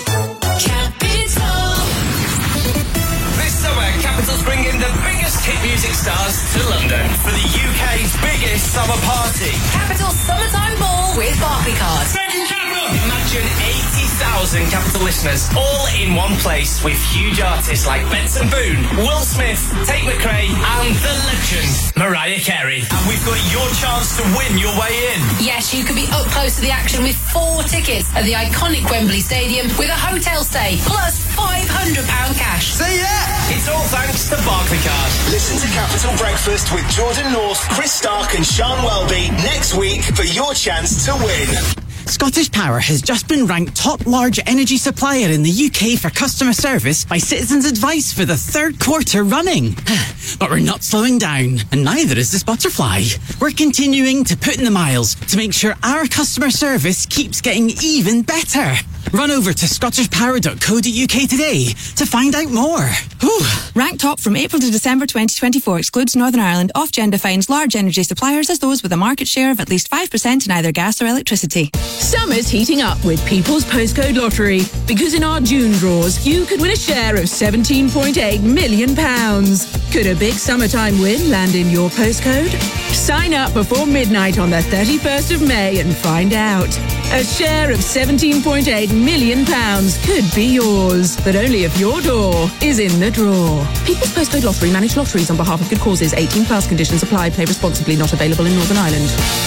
This summer, Capital's bringing the biggest hit music stars to London for the UK's biggest summer party. Capital Summertime Ball with Barclaycard. Imagine 80,000 Capital listeners all in one place with huge artists like Benson Boone, Will Smith, Tate McRae and the legend Mariah Carey. And we've got your chance to win your way in. Yes, you could be up close to the action with 4 tickets at the iconic Wembley Stadium with a hotel stay plus £500 cash. See ya! It's all thanks to Barclaycard. Listen to Capital Breakfast with Jordan North, Chris Stark and Sean Welby next week for your chance to win. Scottish Power has just been ranked top large energy supplier in the UK for customer service by Citizens Advice for the 3rd quarter running. But we're not slowing down, and neither is this butterfly. We're continuing to put in the miles to make sure our customer service keeps getting even better. Run over to scottishpower.co.uk today to find out more. Whew. Ranked top from April to December 2024 excludes Northern Ireland. Ofgem defines large energy suppliers as those with a market share of at least 5% in either gas or electricity. Summer's heating up with People's Postcode Lottery, because in our June draws, you could win a share of £17.8 million. Could a big summertime win land in your postcode? Sign up before midnight on the 31st of May and find out. A share of £17.8 million could be yours, but only if your door is in the draw. People's Postcode Lottery manage lotteries on behalf of good causes. 18 plus conditions apply. Play responsibly. Not available in Northern Ireland.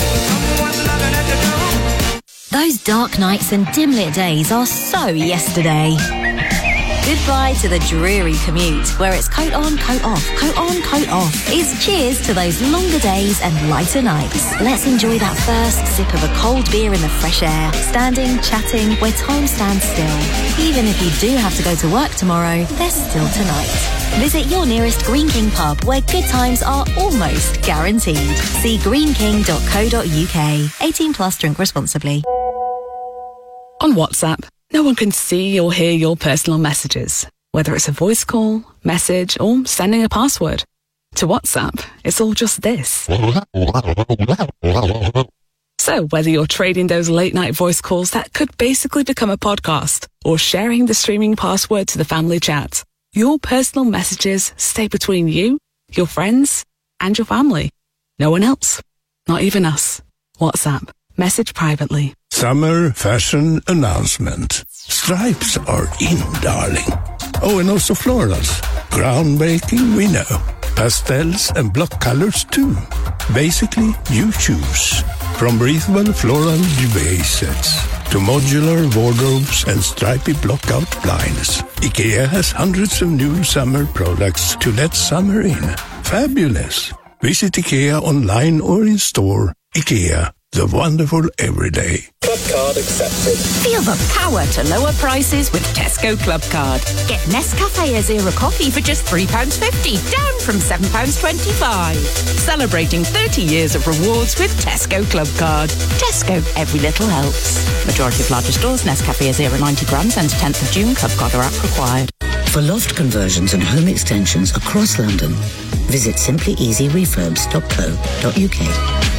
Those dark nights and dim-lit days are so yesterday. Goodbye to the dreary commute, where it's coat on, coat off, coat on, coat off. It's cheers to those longer days and lighter nights. Let's enjoy that first sip of a cold beer in the fresh air, standing, chatting, where time stands still. Even if you do have to go to work tomorrow, there's still tonight. Visit your nearest Green King pub, where good times are almost guaranteed. See greenking.co.uk. 18 plus, drink responsibly. On WhatsApp, no one can see or hear your personal messages, whether it's a voice call, message, or sending a password. To WhatsApp, it's all just this. So whether you're trading those late night voice calls that could basically become a podcast or sharing the streaming password to the family chat, your personal messages stay between you, your friends, and your family. No one else. Not even us. WhatsApp. Message privately. Summer fashion announcement. Stripes are in, darling. Oh, and also florals. Groundbreaking, we know. Pastels and block colors too. Basically, you choose. From breathable floral duvet sets to modular wardrobes and stripy block-out blinds, IKEA has hundreds of new summer products to let summer in. Fabulous. Visit IKEA online or in store. IKEA, the wonderful everyday. Club card accepted. Feel the power to lower prices with Tesco Club Card. Get Nescafe Azera coffee for just £3.50, down from £7.25. Celebrating 30 years of rewards with Tesco Club Card. Tesco, every little helps. Majority of larger stores, Nescafe Azera 90 grams, ends 10th of June. Club Card or app required. For loft conversions and home extensions across London, visit simplyeasyrefurbs.co.uk.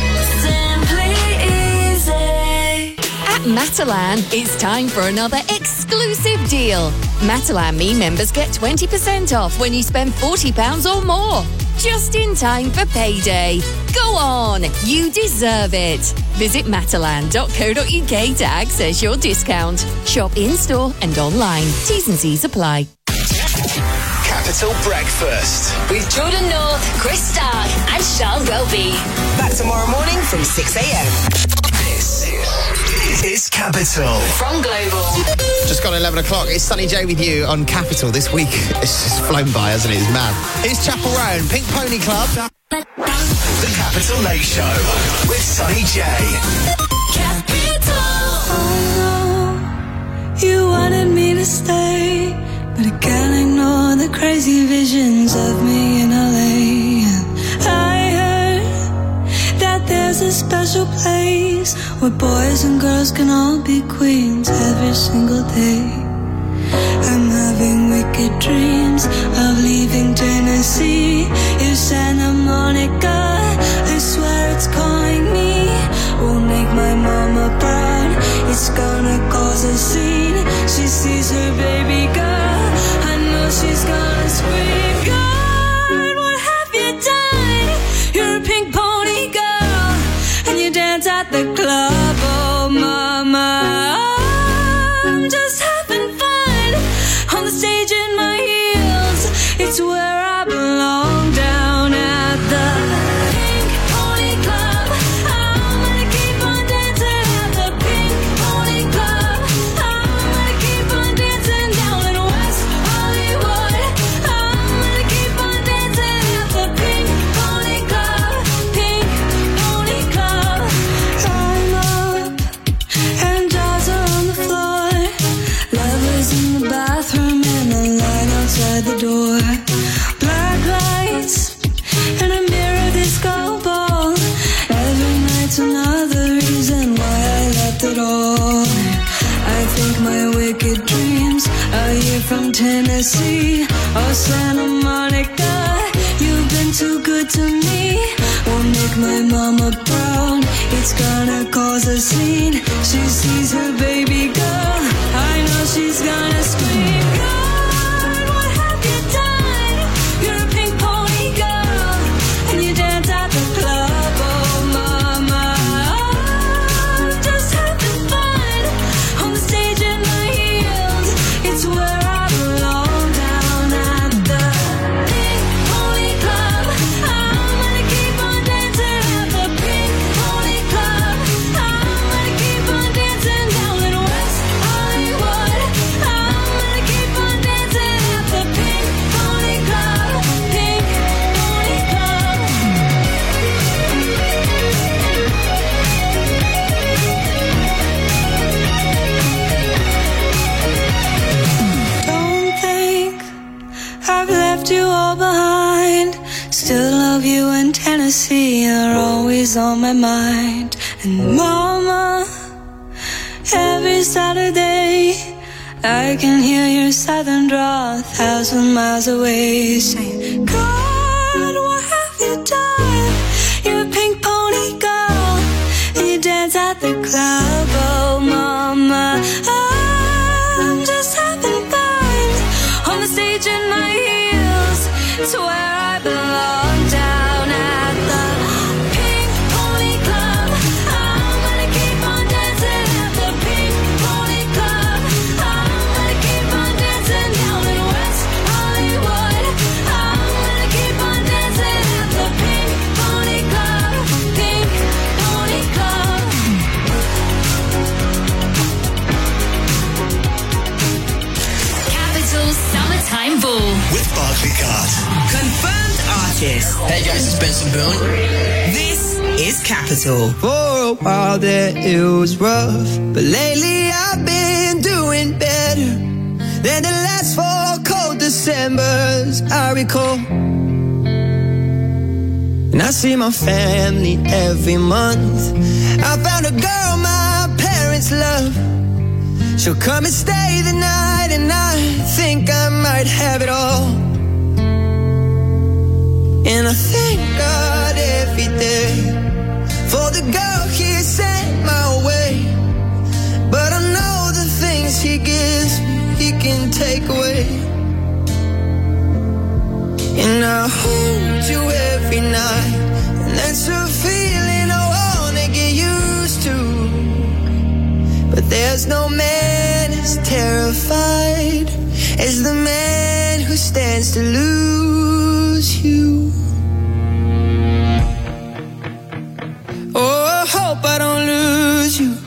At Matalan, it's time for another exclusive deal. Matalan Me members get 20% off when you spend £40 or more. Just in time for payday. Go on, you deserve it. Visit matalan.co.uk to access your discount. Shop in-store and online. T's and C's apply. Capital Breakfast. With Jordan North, Chris Stark and Sean Welby. Back tomorrow morning from 6 a.m. This is Capital. From Global. Just gone 11 o'clock. It's Sunny J with you on Capital. This week, it's just flown by, hasn't it? It's mad. It's Chapel Row and Pink Pony Club. The Capital Late Show with Sunny J. You wanted me to stay, but I can't ignore the crazy visions of me in LA. I heard that there's a special place where boys and girls can all be queens every single day. I'm having wicked dreams of leaving Tennessee. You Santa Monica, I swear it's calling me. Will make my mama proud. It's gonna cause a scene. She sees her baby girl. I know she's gonna scream. God, what have you done? You're a pink pony girl, and you dance at the club. Oh, mama, I'm just having fun on the stage in my heels. It's where I belong, down at the Pink Pony Club. I'm gonna keep on dancing at the Pink Pony Club. I'm gonna keep on dancing down in West Hollywood. I'm gonna keep on dancing at the Pink Pony Club. Pink Pony Club. I'm up and jaws are on the floor. Lovers in the bathroom and the line outside the door. Black lights and a mirror disco ball. Every night's another reason why I left it all. I think my wicked dreams are here from Tennessee or Santa Monica. You've been too good to me. Won't make my mama proud. It's gonna cause a scene. She sees her baby girl. I know she's gonna scream. God, what have you done? You're a pink pony girl, and you dance at the club. Oh, mama, I'm just having fun on the stage in my heels. It's where I belong, down at the Pink Pony Club. I'm gonna keep on dancing at the Pink Pony Club. I'm gonna keep on dancing down in West Hollywood. I'm gonna keep on dancing at the Pink Pony Club. Pink Pony Club. Don't think I've left you all behind. Still love you in Tennessee. You're always on my mind. And mama, every Saturday I can hear your southern drawl 1,000 miles away, saying, God, what have you done? You're a pink pony girl, and you dance Curtis. Hey guys, it's Benson Boone. This is Capital. For a while there it was rough, but lately I've been doing better than the last 4 cold Decembers I recall. And I see my family every month. I found a girl my parents love. She'll come and stay the night, and I think I might have it all. And I thank God every day for the girl He sent my way. But I know the things He gives me, He can take away. And I hold you every night, and that's a feeling I wanna get used to. But there's no man as terrified as the man who stands to lose you. Oh, I hope I don't lose you.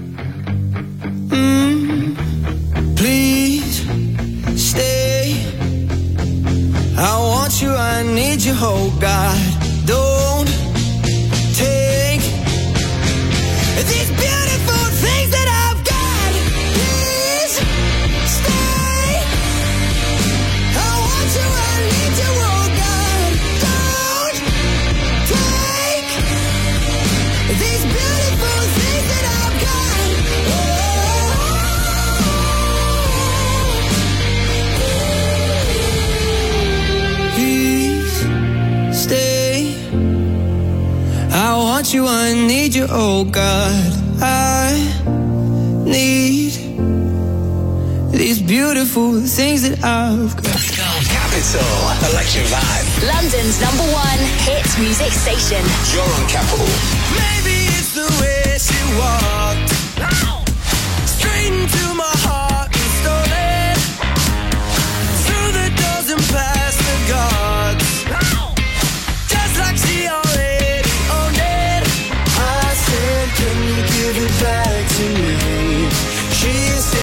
Please stay. I want you, I need you, oh God. Don't take these beautiful things that I've got. Please stay. I want you, I need you, oh God. Don't take these beautiful things that I've got. Please stay. I want you, I need you, oh God. I need these beautiful things that I've got. Capital Electric Vibe. London's #1 hit music station. You're on Capital. Maybe it's the way she walked straight into my